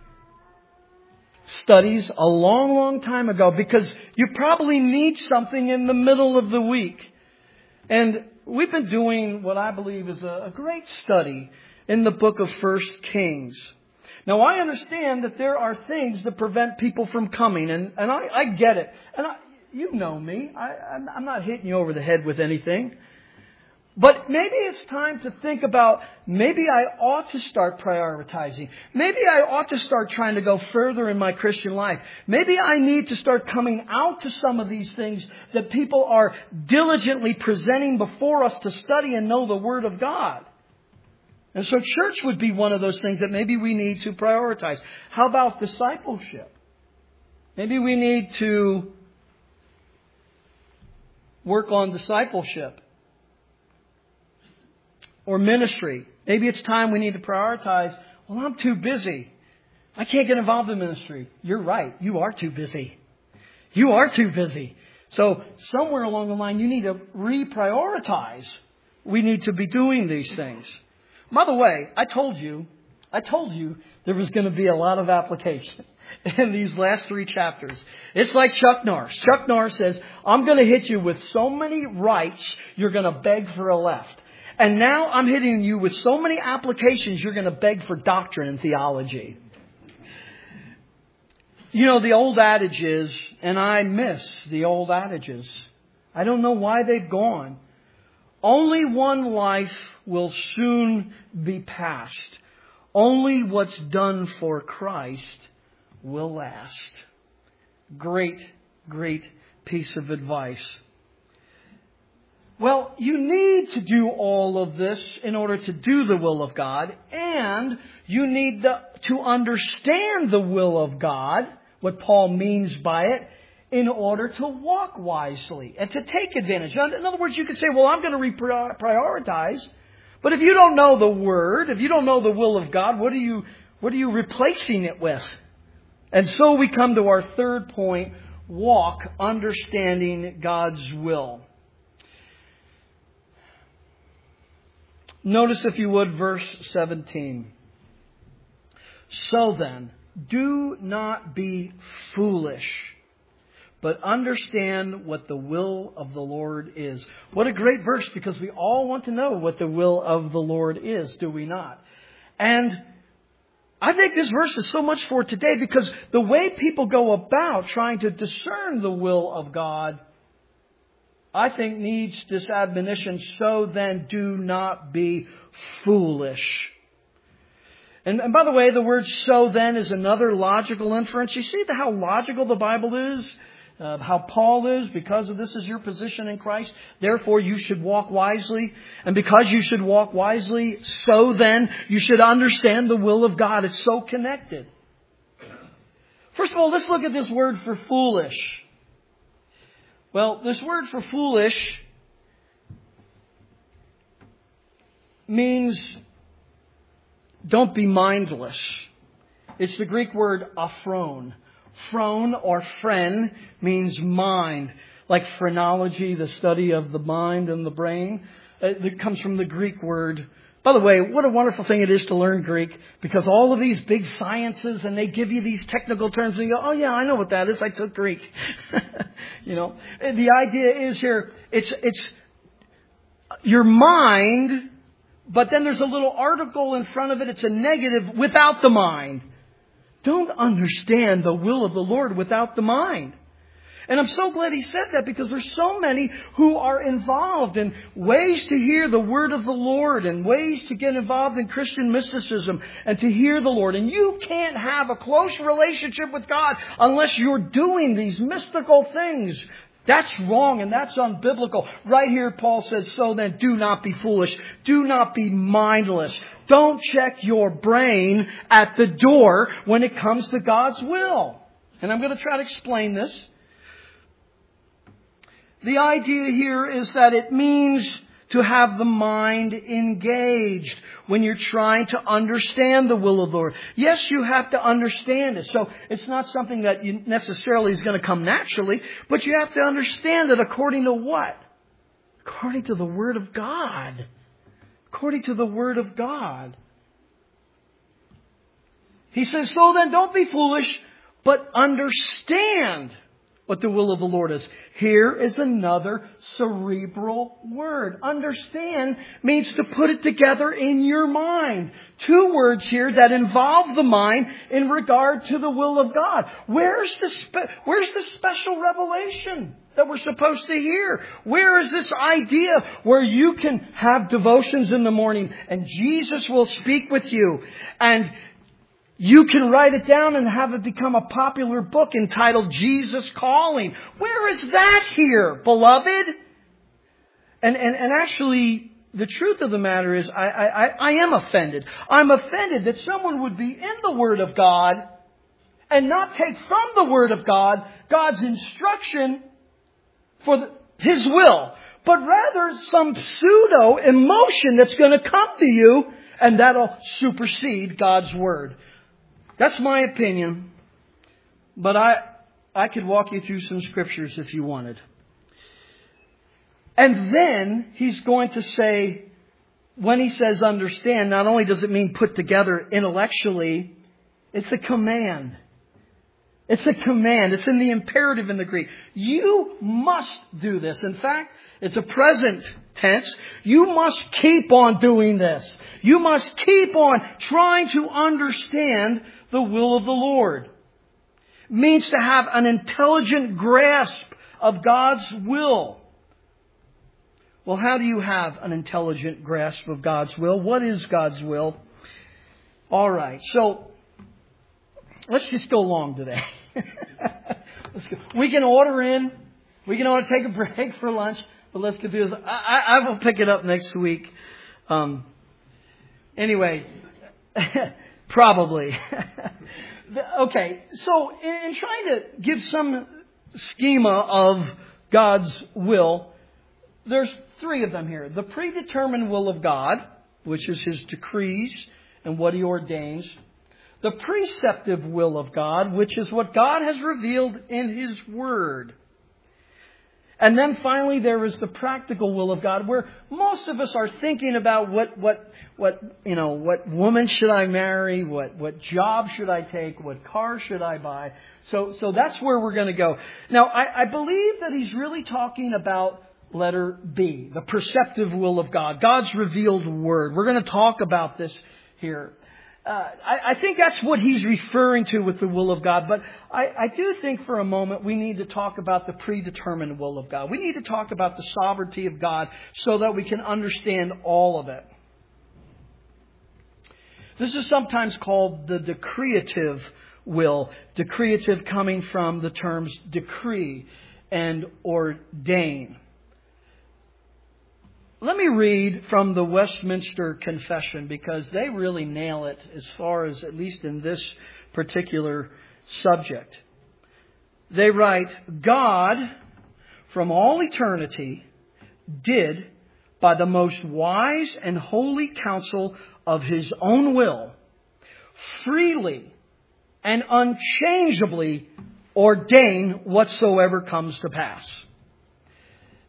studies a long, long time ago. Because you probably need something in the middle of the week. And we've been doing what I believe is a great study in the book of 1 Kings. Now, I understand that there are things that prevent people from coming, and I get it. And you know me. I'm not hitting you over the head with anything. But maybe it's time to think about, maybe I ought to start prioritizing. Maybe I ought to start trying to go further in my Christian life. Maybe I need to start coming out to some of these things that people are diligently presenting before us to study and know the Word of God. And so church would be one of those things that maybe we need to prioritize. How about discipleship? Maybe we need to work on discipleship. Or ministry. Maybe it's time we need to prioritize. Well, I'm too busy. I can't get involved in ministry. You're right. You are too busy. You are too busy. So somewhere along the line, you need to reprioritize. We need to be doing these things. By the way, I told you there was going to be a lot of application in these last 3 chapters. It's like Chuck Norris. Chuck Norris says, I'm going to hit you with so many rights, you're going to beg for a left. And now I'm hitting you with so many applications, you're going to beg for doctrine and theology. The old adage is, and I miss the old adages. I don't know why they've gone. Only one life will soon be past. Only what's done for Christ will last. Great, great piece of advice. Well, you need to do all of this in order to do the will of God. And you need to understand the will of God, what Paul means by it, in order to walk wisely and to take advantage. In other words, you could say, well, I'm going to prioritize. But if you don't know the Word, if you don't know the will of God, what are you replacing it with? And so we come to our third point, walk understanding God's will. Notice, if you would, verse 17. So then, do not be foolish, but understand what the will of the Lord is. What a great verse, because we all want to know what the will of the Lord is, do we not? And I think this verse is so much for today, because the way people go about trying to discern the will of God, I think, needs this admonition. So then, do not be foolish. And by the way, the word "so then" is another logical inference. You see how logical the Bible is? How Paul is, because of this is your position in Christ, therefore you should walk wisely. And because you should walk wisely, so then you should understand the will of God. It's so connected. First of all, let's look at this word for foolish. Well, this word for foolish means don't be mindless. It's the Greek word aphron. Phron or phren means mind, like phrenology, the study of the mind and the brain. That comes from the Greek word. By the way, what a wonderful thing it is to learn Greek, because all of these big sciences, and they give you these technical terms, and you go, oh yeah, I know what that is. I took Greek. The idea is here, it's your mind, but then there's a little article in front of it. It's a negative, without the mind. Don't understand the will of the Lord without the mind. And I'm so glad he said that, because there's so many who are involved in ways to hear the word of the Lord and ways to get involved in Christian mysticism and to hear the Lord. And you can't have a close relationship with God unless you're doing these mystical things. That's wrong and that's unbiblical. Right here, Paul says, so then do not be foolish. Do not be mindless. Don't check your brain at the door when it comes to God's will. And I'm going to try to explain this. The idea here is that it means to have the mind engaged when you're trying to understand the will of the Lord. Yes, you have to understand it. So it's not something that you necessarily is going to come naturally, but you have to understand it according to what? According to the Word of God. According to the Word of God. He says, so then don't be foolish, but understand what the will of the Lord is. Here is another cerebral word. Understand means to put it together in your mind. Two words here that involve the mind in regard to the will of God. Where's the special revelation that we're supposed to hear? Where is this idea where you can have devotions in the morning and Jesus will speak with you, and you can write it down and have it become a popular book entitled Jesus Calling? Where is that here, beloved? And actually, the truth of the matter is, I am offended. I'm offended that someone would be in the Word of God and not take from the Word of God God's instruction for His will, but rather some pseudo emotion that's going to come to you, and that'll supersede God's Word. That's my opinion, but I could walk you through some scriptures if you wanted. And then he's going to say, when he says understand, not only does it mean put together intellectually, it's a command. It's a command. It's in the imperative in the Greek. You must do this. In fact, it's a present tense. You must keep on doing this. You must keep on trying to understand the will of the Lord. It means to have an intelligent grasp of God's will. Well, how do you have an intelligent grasp of God's will? What is God's will? All right, so let's just go long today. Let's go. We can order in. We can order take a break for lunch. But let's do this. I will pick it up next week. Anyway, probably. Okay, so in trying to give some schema of God's will, there's three of them here. The predetermined will of God, which is His decrees and what He ordains. The preceptive will of God, which is what God has revealed in His Word. And then finally, there is the practical will of God, where most of us are thinking about what woman should I marry, what job should I take, what car should I buy. So that's where we're going to go. Now, I believe that he's really talking about letter B, the perceptive will of God, God's revealed Word. We're going to talk about this here. I think that's what he's referring to with the will of God. But I do think for a moment we need to talk about the predetermined will of God. We need to talk about the sovereignty of God so that we can understand all of it. This is sometimes called the decreative will. Decreative coming from the terms decree and ordain. Let me read from the Westminster Confession, because they really nail it as far as, at least in this particular subject. They write, God, from all eternity, did, by the most wise and holy counsel of His own will, freely and unchangeably ordain whatsoever comes to pass.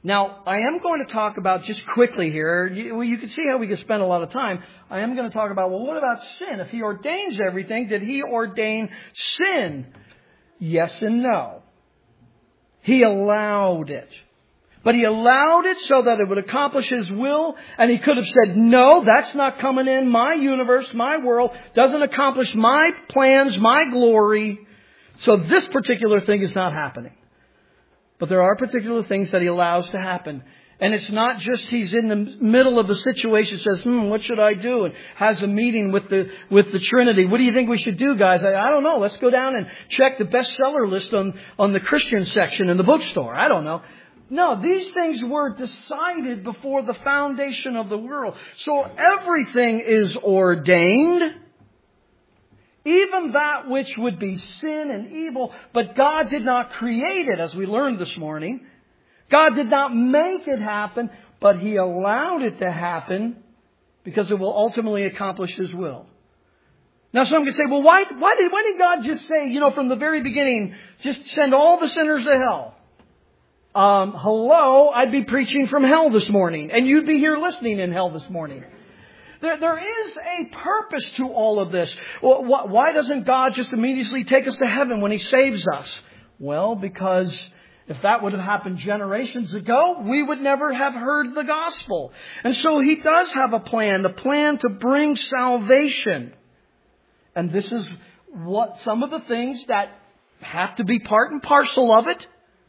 Now, I am going to talk about, just quickly here, you can see how we could spend a lot of time. I am going to talk about, well, what about sin? If He ordains everything, did He ordain sin? Yes and no. He allowed it. But He allowed it so that it would accomplish His will. And He could have said, no, that's not coming in. My universe, my world doesn't accomplish my plans, my glory. So this particular thing is not happening. But there are particular things that He allows to happen. And it's not just He's in the middle of a situation, says, what should I do? And has a meeting with the Trinity. What do you think we should do, guys? I don't know. Let's go down and check the bestseller list on the Christian section in the bookstore. I don't know. No, these things were decided before the foundation of the world. So everything is ordained. Even that which would be sin and evil. But God did not create it, as we learned this morning. God did not make it happen, but He allowed it to happen because it will ultimately accomplish His will. Now some could say, well, why did God just say, from the very beginning, just send all the sinners to hell? Hello, I'd be preaching from hell this morning, and you'd be here listening in hell this morning. There is a purpose to all of this. Why doesn't God just immediately take us to heaven when He saves us? Well, because if that would have happened generations ago, we would never have heard the gospel. And so He does have a plan to bring salvation. And this is what some of the things that have to be part and parcel of it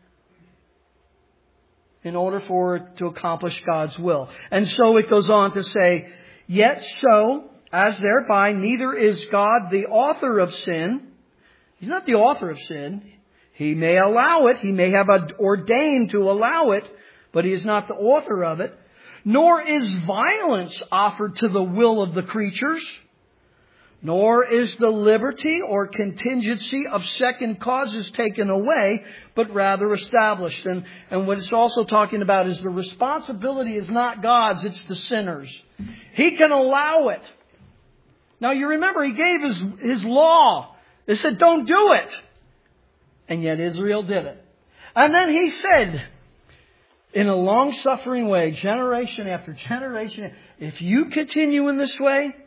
in order for it to accomplish God's will. And so it goes on to say, yet so, as thereby neither is God the author of sin. He's not the author of sin. He may allow it. He may have ordained to allow it, but He is not the author of it. Nor is violence offered to the will of the creatures. Nor is the liberty or contingency of second causes taken away, but rather established. And what it's also talking about is the responsibility is not God's, it's the sinner's. He can allow it. Now you remember He gave His law. It said don't do it. And yet Israel did it. And then He said, in a long-suffering way, generation after generation, if you continue in this way,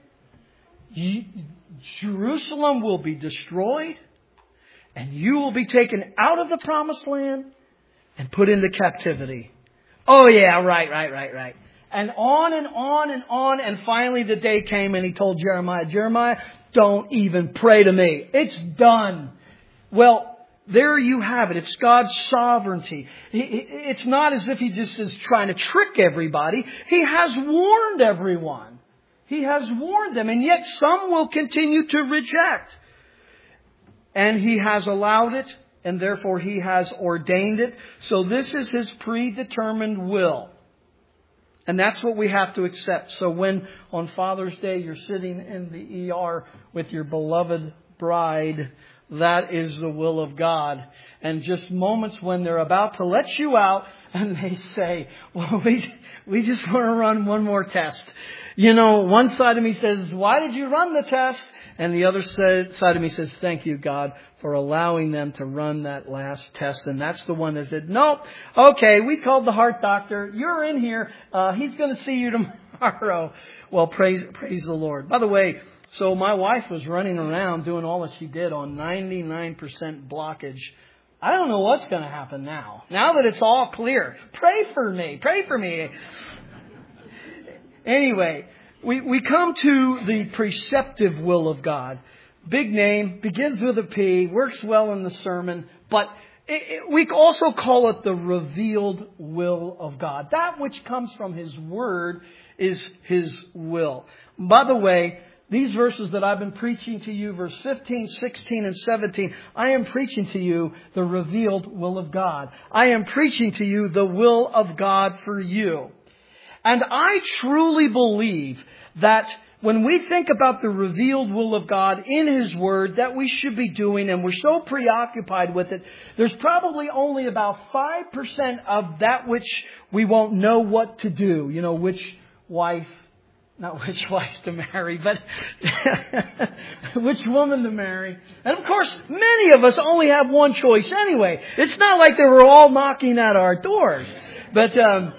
Jerusalem will be destroyed and you will be taken out of the promised land and put into captivity. Oh yeah, right. And on and on and on. And finally the day came and He told Jeremiah, don't even pray to me. It's done. Well, there you have it. It's God's sovereignty. It's not as if He just is trying to trick everybody. He has warned everyone. He has warned them, and yet some will continue to reject. And He has allowed it, and therefore He has ordained it. So this is His predetermined will. And that's what we have to accept. So when on Father's Day you're sitting in the ER with your beloved bride, that is the will of God. And just moments when they're about to let you out and they say, well, we just want to run one more test. One side of me says, why did you run the test? And the other side of me says, thank you, God, for allowing them to run that last test. And that's the one that said, nope, okay, we called the heart doctor. You're in here. He's going to see you tomorrow. Well, praise the Lord. By the way, so my wife was running around doing all that she did on 99% blockage. I don't know what's going to happen now. Now that it's all clear. Pray for me. Anyway, we come to the preceptive will of God. Big name, begins with a P, works well in the sermon, but we also call it the revealed will of God. That which comes from His Word is His will. By the way, these verses that I've been preaching to you, verse 15, 16, and 17, I am preaching to you the revealed will of God. I am preaching to you the will of God for you. And I truly believe that when we think about the revealed will of God in His Word that we should be doing, and we're so preoccupied with it, there's probably only about 5% of that which we won't know what to do. Not which wife to marry, but which woman to marry. And of course, many of us only have one choice anyway. It's not like they were all knocking at our doors. But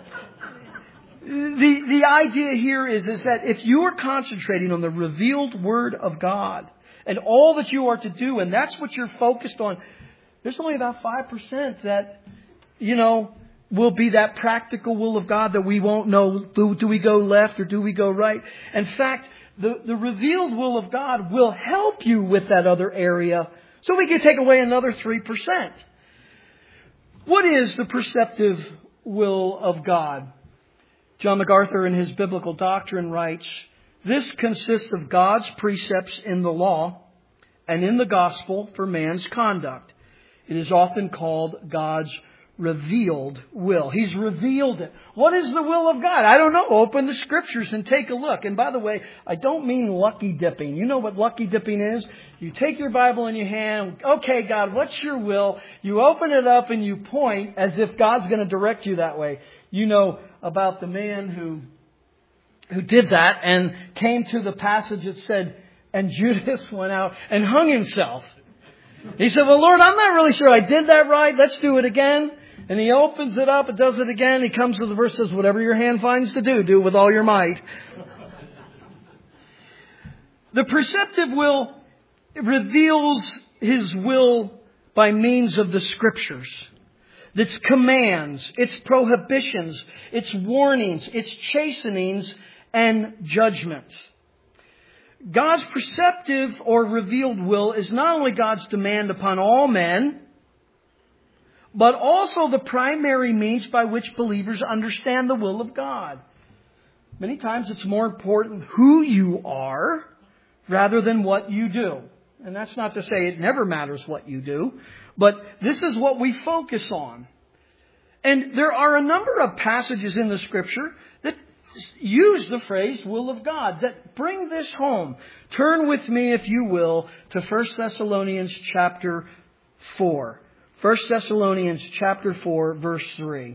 the idea here is that if you are concentrating on the revealed Word of God and all that you are to do, and that's what you're focused on, there's only about 5% that, will be that practical will of God that we won't know. Do we go left or do we go right? In fact, the revealed will of God will help you with that other area. So we can take away another 3%. What is the perceptive will of God? John MacArthur in his Biblical Doctrine writes, this consists of God's precepts in the law and in the gospel for man's conduct. It is often called God's revealed will. He's revealed it. What is the will of God? I don't know. Open the Scriptures and take a look. And by the way, I don't mean lucky dipping. You know what lucky dipping is? You take your Bible in your hand. Okay, God, what's your will? You open it up and you point as if God's going to direct you that way. You know about the man who did that and came to the passage that said, and Judas went out and hung himself. He said, well, Lord, I'm not really sure I did that right. Let's do it again. And he opens it up and does it again. He comes to the verse that says, whatever your hand finds to do, do it with all your might. The perceptive will reveals His will by means of the Scriptures. Its commands, its prohibitions, its warnings, its chastenings, and judgments. God's perceptive or revealed will is not only God's demand upon all men, but also the primary means by which believers understand the will of God. Many times it's more important who you are rather than what you do. And that's not to say it never matters what you do, but this is what we focus on. And there are a number of passages in the Scripture that use the phrase will of God, that bring this home. Turn with me, if you will, to 1 Thessalonians chapter 4. 1 Thessalonians chapter 4, verse 3.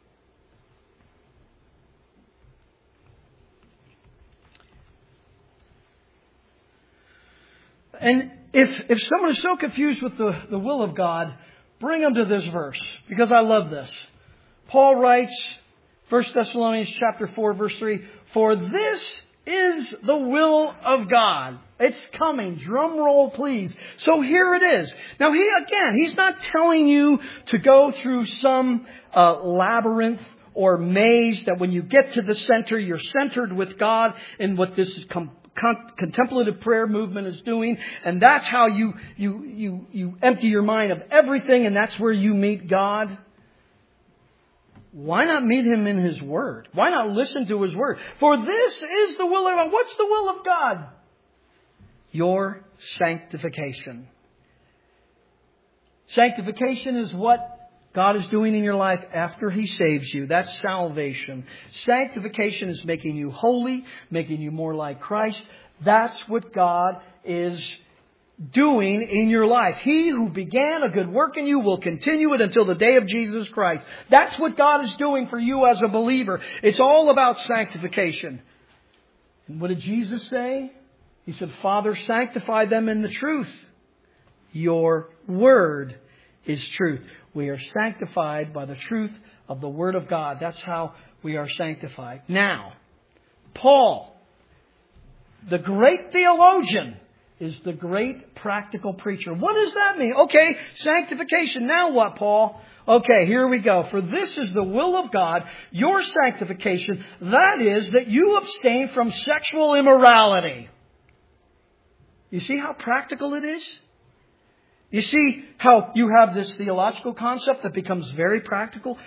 And if someone is so confused with the will of God, bring them to this verse, because I love this. Paul writes, 1 Thessalonians chapter 4, verse 3, for this is the will of God. It's coming. Drum roll, please. So here it is. Now, he's not telling you to go through some labyrinth or maze that when you get to the center, you're centered with God in what this contemplative prayer movement is doing. And that's how you empty your mind of everything, and that's where you meet God. Why not meet Him in His Word? Why not listen to His Word? For this is the will of God. What's the will of God? Your sanctification. Sanctification is what God is doing in your life after He saves you. That's salvation. Sanctification is making you holy, making you more like Christ. That's what God is doing in your life. He who began a good work in you will continue it until the day of Jesus Christ. That's what God is doing for you as a believer. It's all about sanctification. And what did Jesus say? He said, Father, sanctify them in the truth. Your word is truth. We are sanctified by the truth of the Word of God. That's how we are sanctified. Now, Paul, the great theologian, is the great practical preacher. What does that mean? Okay, sanctification. Now what, Paul? Okay, here we go. For this is the will of God, your sanctification. That is, that you abstain from sexual immorality. You see how practical it is? You see how you have this theological concept that becomes very practical?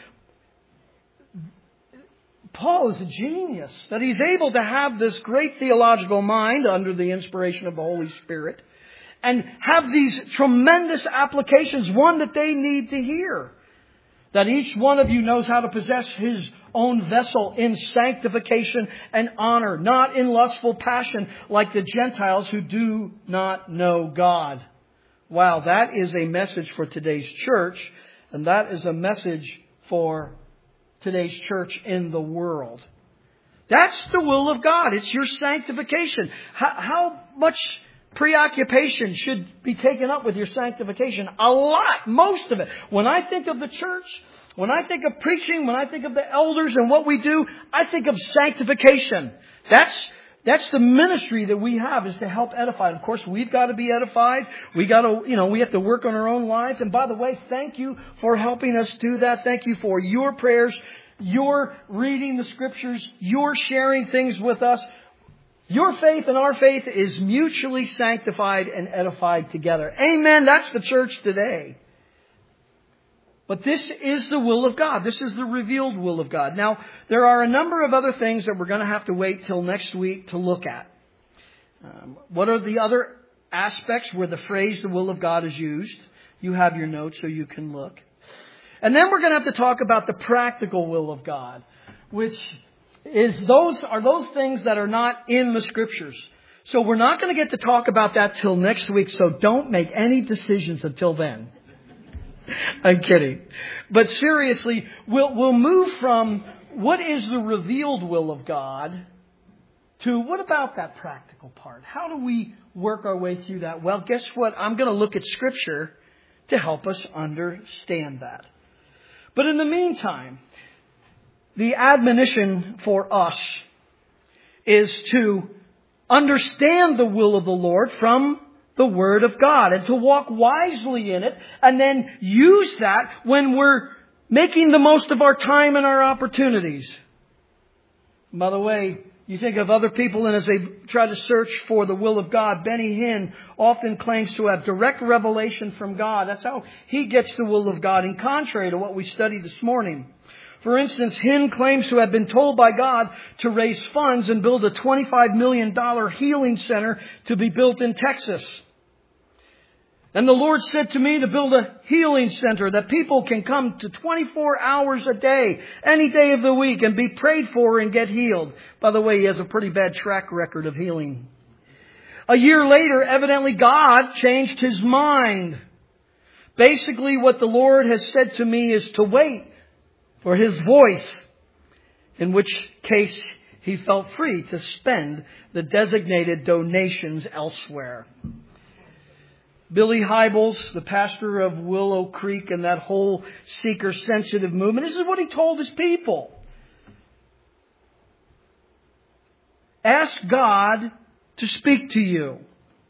Paul is a genius, that he's able to have this great theological mind under the inspiration of the Holy Spirit and have these tremendous applications, one that they need to hear. That each one of you knows how to possess his own vessel in sanctification and honor, not in lustful passion like the Gentiles who do not know God. Wow, that is a message for today's church, and that is a message for today's church in the world. That's the will of God. It's your sanctification. How much preoccupation should be taken up with your sanctification? A lot. Most of it. When I think of the church, When I think of preaching, when I think of the elders and what we do, I think of sanctification. That's the ministry that we have, is to help edify. Of course, we've got to be edified. We have to work on our own lives. And by the way, thank you for helping us do that. Thank you for your prayers, your reading the Scriptures, your sharing things with us. Your faith and our faith is mutually sanctified and edified together. Amen. That's the church today. But this is the will of God. This is the revealed will of God. Now, there are a number of other things that we're going to have to wait till next week to look at. What are the other aspects where the phrase the will of God is used? You have your notes so you can look. And then we're going to have to talk about the practical will of God, which are those things that are not in the Scriptures. So we're not going to get to talk about that till next week, so don't make any decisions until then. I'm kidding. But seriously, we'll move from what is the revealed will of God to what about that practical part? How do we work our way through that? Well, guess what? I'm going to look at Scripture to help us understand that. But in the meantime, the admonition for us is to understand the will of the Lord from the Word of God and to walk wisely in it and then use that when we're making the most of our time and our opportunities. By the way, you think of other people, and as they try to search for the will of God, Benny Hinn often claims to have direct revelation from God. That's how he gets the will of God, in contrary to what we studied this morning. For instance, Hinn claims to have been told by God to raise funds and build a $25 million healing center to be built in Texas. And the Lord said to me to build a healing center that people can come to 24 hours a day, any day of the week, and be prayed for and get healed. By the way, he has a pretty bad track record of healing. A year later, evidently God changed his mind. Basically, what the Lord has said to me is to wait for His voice, in which case he felt free to spend the designated donations elsewhere. Billy Hybels, the pastor of Willow Creek and that whole seeker-sensitive movement, this is what he told his people. Ask God to speak to you.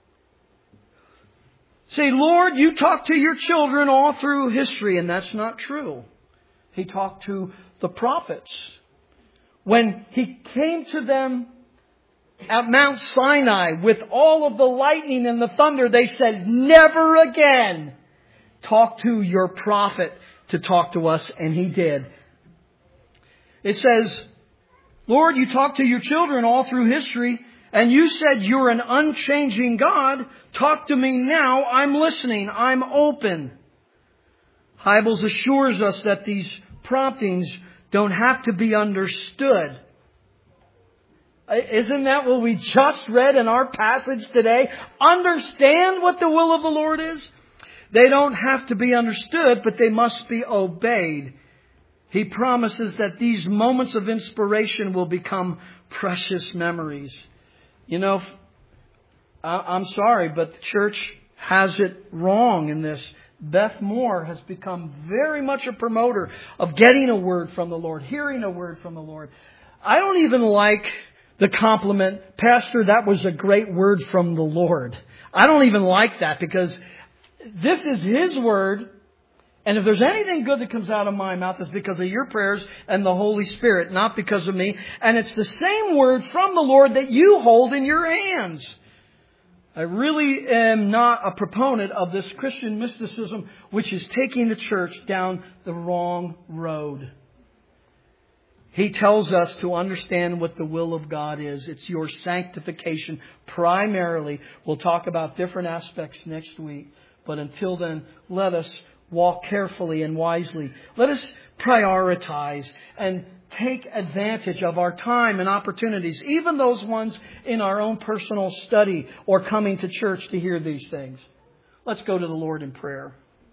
Say, Lord, you talk to your children all through history, and that's not true. He talked to the prophets. When He came to them at Mount Sinai with all of the lightning and the thunder, they said, never again talk to your prophet to talk to us. And He did. It says, Lord, you talk to your children all through history, and you said you're an unchanging God. Talk to me now. I'm listening. I'm open. Hybels assures us that these promptings don't have to be understood. Isn't that what we just read in our passage today? Understand what the will of the Lord is? They don't have to be understood, but they must be obeyed. He promises that these moments of inspiration will become precious memories. You know, I'm sorry, but the church has it wrong in this. Beth Moore has become very much a promoter of getting a word from the Lord, hearing a word from the Lord. I don't even like the compliment, Pastor, that was a great word from the Lord. I don't even like that, because this is His word. And if there's anything good that comes out of my mouth, it's because of your prayers and the Holy Spirit, not because of me. And it's the same word from the Lord that you hold in your hands. I really am not a proponent of this Christian mysticism, which is taking the church down the wrong road. He tells us to understand what the will of God is. It's your sanctification primarily. We'll talk about different aspects next week. But until then, let us walk carefully and wisely. Let us prioritize and take advantage of our time and opportunities, even those ones in our own personal study or coming to church to hear these things. Let's go to the Lord in prayer.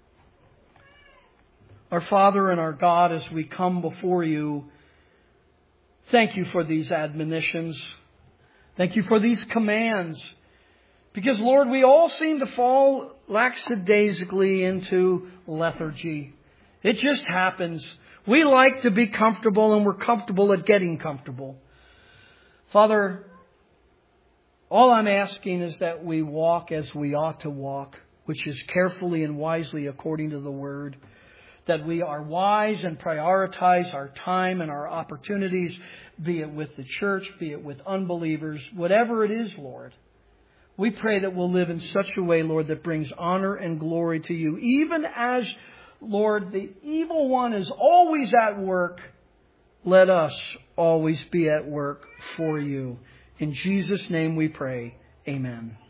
Our Father and our God, as we come before You, thank You for these admonitions. Thank You for these commands. Because, Lord, we all seem to fall lackadaisically into lethargy. It just happens. We like to be comfortable, and we're comfortable at getting comfortable. Father, all I'm asking is that we walk as we ought to walk, which is carefully and wisely according to the Word. That we are wise and prioritize our time and our opportunities, be it with the church, be it with unbelievers, whatever it is, Lord. We pray that we'll live in such a way, Lord, that brings honor and glory to You. Even as, Lord, the evil one is always at work, let us always be at work for You. In Jesus' name we pray. Amen.